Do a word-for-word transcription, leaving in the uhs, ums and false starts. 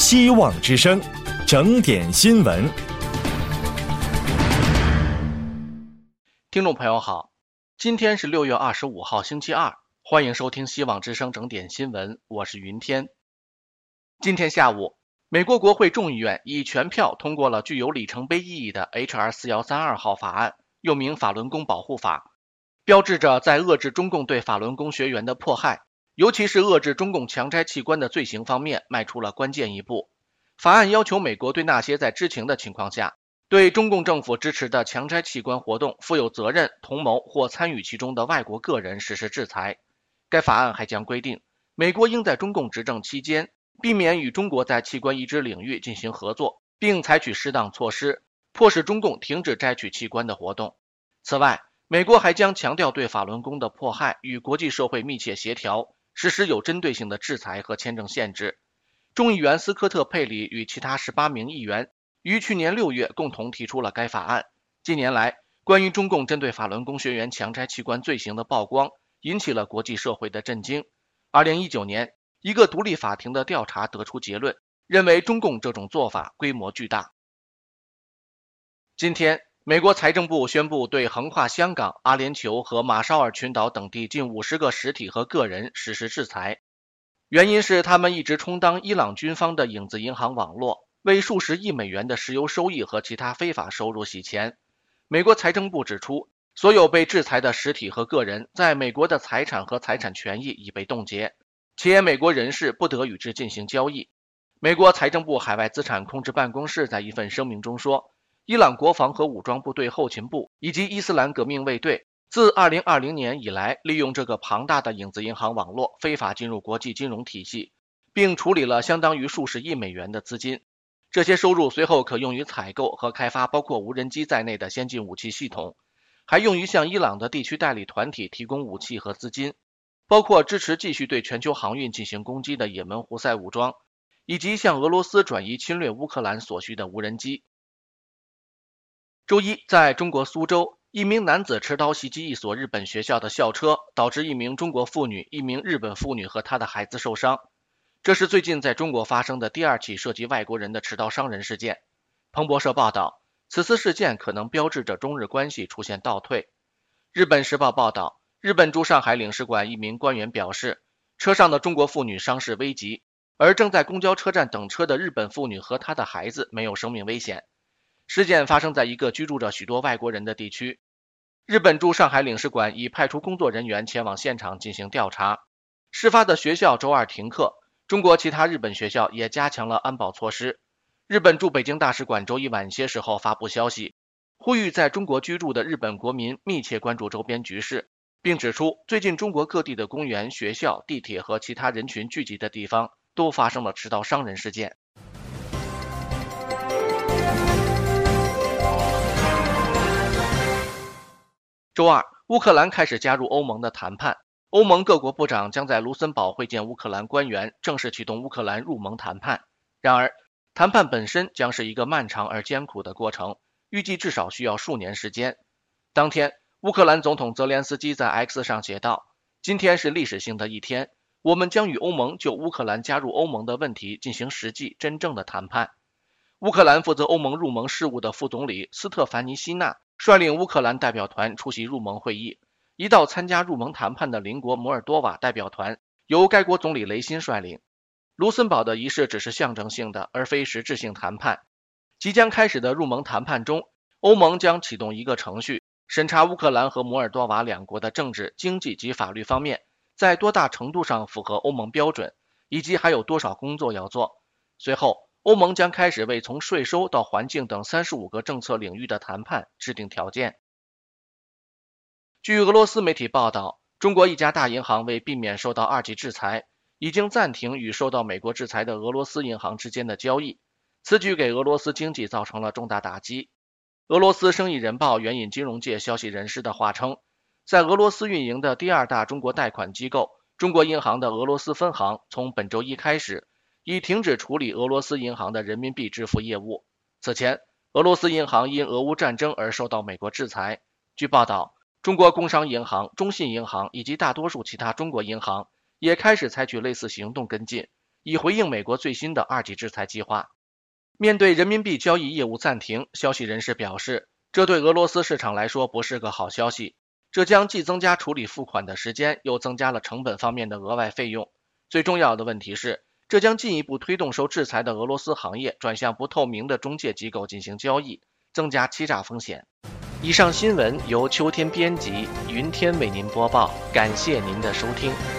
希望之声，整点新闻。 听众朋友好，今天是六月二十五号星期二，欢迎收听希望之声整点新闻，我是云天。今天下午，美国国会众议院以全票通过了具有里程碑意义的 H R 四一三二 号法案，又名法轮功保护法，标志着在遏制中共对法轮功学员的迫害，尤其是遏制中共强摘器官的罪行方面迈出了关键一步。法案要求美国对那些在知情的情况下对中共政府支持的强摘器官活动负有责任、同谋或参与其中的外国个人实施制裁。该法案还将规定，美国应在中共执政期间避免与中国在器官移植领域进行合作，并采取适当措施，迫使中共停止摘取器官的活动。此外，美国还将强调对法轮功的迫害与国际社会密切协调，实施有针对性的制裁和签证限制。众议员斯科特·佩里与其他十八名议员于去年六月共同提出了该法案。近年来，关于中共针对法轮功学员强摘器官罪行的曝光，引起了国际社会的震惊。二零一九年，一个独立法庭的调查得出结论，认为中共这种做法规模巨大。今天，美国财政部宣布对横跨香港、阿联酋和马绍尔群岛等地近五十个实体和个人实施制裁，原因是他们一直充当伊朗军方的影子银行网络，为数十亿美元的石油收益和其他非法收入洗钱。美国财政部指出，所有被制裁的实体和个人在美国的财产和财产权益已被冻结，且美国人士不得与之进行交易。美国财政部海外资产控制办公室在一份声明中说，伊朗国防和武装部队后勤部以及伊斯兰革命卫队自二零二零年以来，利用这个庞大的影子银行网络非法进入国际金融体系，并处理了相当于数十亿美元的资金。这些收入随后可用于采购和开发包括无人机在内的先进武器系统，还用于向伊朗的地区代理团体提供武器和资金，包括支持继续对全球航运进行攻击的也门胡塞武装，以及向俄罗斯转移侵略乌克兰所需的无人机。周一，在中国苏州，一名男子持刀袭击一所日本学校的校车，导致一名中国妇女、一名日本妇女和她的孩子受伤。这是最近在中国发生的第二起涉及外国人的持刀伤人事件。彭博社报道，此次事件可能标志着中日关系出现倒退。日本时报报道，日本驻上海领事馆一名官员表示，车上的中国妇女伤势危急，而正在公交车站等车的日本妇女和她的孩子没有生命危险。事件发生在一个居住着许多外国人的地区。日本驻上海领事馆已派出工作人员前往现场进行调查。事发的学校周二停课，中国其他日本学校也加强了安保措施。日本驻北京大使馆周一晚些时候发布消息，呼吁在中国居住的日本国民密切关注周边局势，并指出最近中国各地的公园、学校、地铁和其他人群聚集的地方都发生了持刀伤人事件。周二，乌克兰开始加入欧盟的谈判，欧盟各国部长将在卢森堡会见乌克兰官员，正式启动乌克兰入盟谈判。然而，谈判本身将是一个漫长而艰苦的过程，预计至少需要数年时间。当天，乌克兰总统泽连斯基在 X 上写道，今天是历史性的一天，我们将与欧盟就乌克兰加入欧盟的问题进行实际真正的谈判。乌克兰负责欧盟入盟事务的副总理斯特凡尼希娜率领乌克兰代表团出席入盟会议，一道参加入盟谈判的邻国摩尔多瓦代表团由该国总理雷辛率领。卢森堡的仪式只是象征性的，而非实质性谈判。即将开始的入盟谈判中，欧盟将启动一个程序，审查乌克兰和摩尔多瓦两国的政治、经济及法律方面在多大程度上符合欧盟标准，以及还有多少工作要做。随后，欧盟将开始为从税收到环境等三十五个政策领域的谈判制定条件。据俄罗斯媒体报道，中国一家大银行为避免受到二级制裁，已经暂停与受到美国制裁的俄罗斯银行之间的交易。此举给俄罗斯经济造成了重大打击。俄罗斯生意人报援引金融界消息人士的话称，在俄罗斯运营的第二大中国贷款机构中国银行的俄罗斯分行从本周一开始已停止处理俄罗斯银行的人民币支付业务。此前，俄罗斯银行因俄乌战争而受到美国制裁。据报道，中国工商银行、中信银行以及大多数其他中国银行也开始采取类似行动跟进， 以回应美国最新的二级制裁计划。面对人民币交易业务暂停，消息人士表示，这对俄罗斯市场来说不是个好消息，这将既增加处理付款的时间，又增加了成本方面的额外费用。最重要的问题是，这将进一步推动受制裁的俄罗斯行业转向不透明的中介机构进行交易，增加欺诈风险。以上新闻由秋天编辑，云天为您播报，感谢您的收听。